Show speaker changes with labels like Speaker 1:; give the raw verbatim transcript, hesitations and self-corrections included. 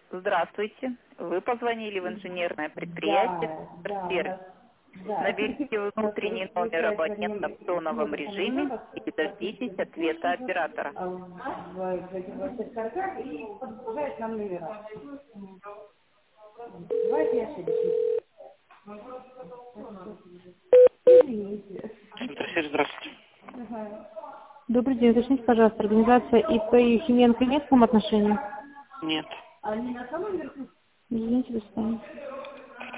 Speaker 1: Здравствуйте. Вы позвонили в инженерное предприятие
Speaker 2: Да,
Speaker 1: «Сервис».
Speaker 2: да, да.
Speaker 1: Наберите внутренний номер абонента в тоновом режиме и дождитесь ответа оператора.
Speaker 2: В сервисах и подгружает нам номера. Давайте я ошибаюсь. Извините.
Speaker 3: Интерфейс, здравствуйте.
Speaker 2: Ага.
Speaker 4: Добрый день, уточните, пожалуйста, организация ИП Ефименко имеет к вам отношение?
Speaker 3: Нет.
Speaker 2: Они на самом верху?
Speaker 4: Извините, до свидания.